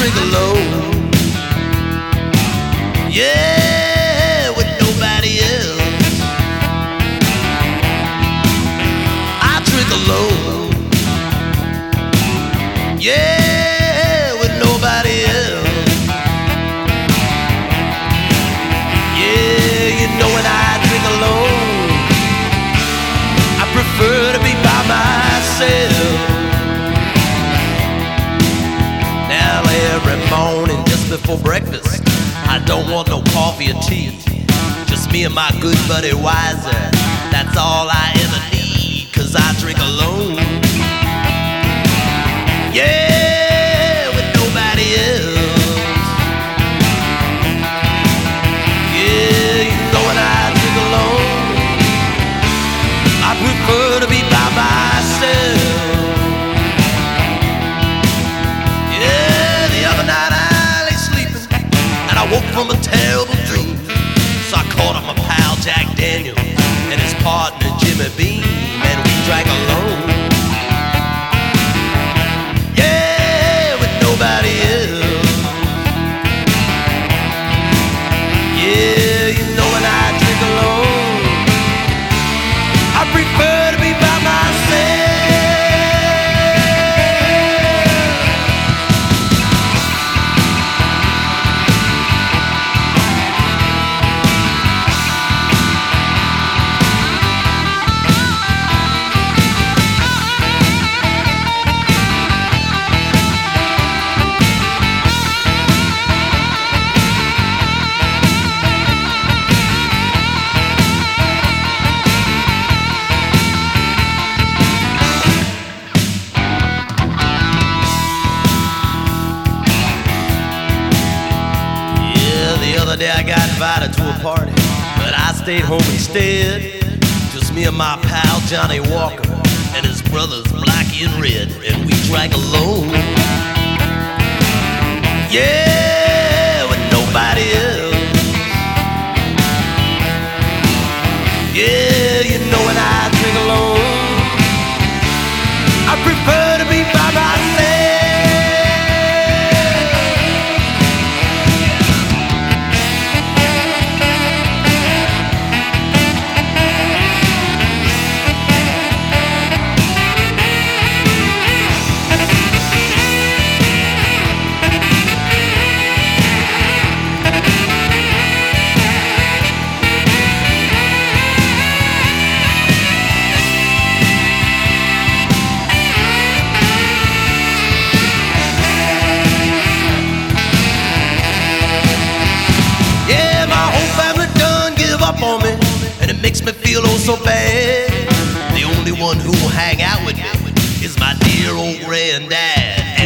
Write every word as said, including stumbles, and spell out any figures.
drink alone. Yeah, with nobody else. I drink alone. Yeah, with nobody else. Yeah, you know when I drink alone, I prefer to be by myself. Now every morning just before breakfast, I don't want no coffee or tea. Just me and my good buddy Wiser, that's all I ever need, 'cause I drink alone. Yeah, with nobody else. Yeah, you know when I drink alone, I prefer to be by myself. Yeah, the other night I lay sleeping and I woke from a terrible dream. So I called up my pal Jack Daniels and his partner Jimmy Beam, and we drank alone. Yeah, with nobody else. Yeah, you know when I drink alone, I prefer to be by myself. The other day I got invited to a party, but I stayed home instead. Just me and my pal Johnny Walker and his brothers Blackie and Red, and we drank alone. Yeah, with nobody else. Yeah, you know when I drink alone, I prefer to be by myself. On me, and it makes me feel oh so bad. The only one who will hang out with me is my dear old granddad.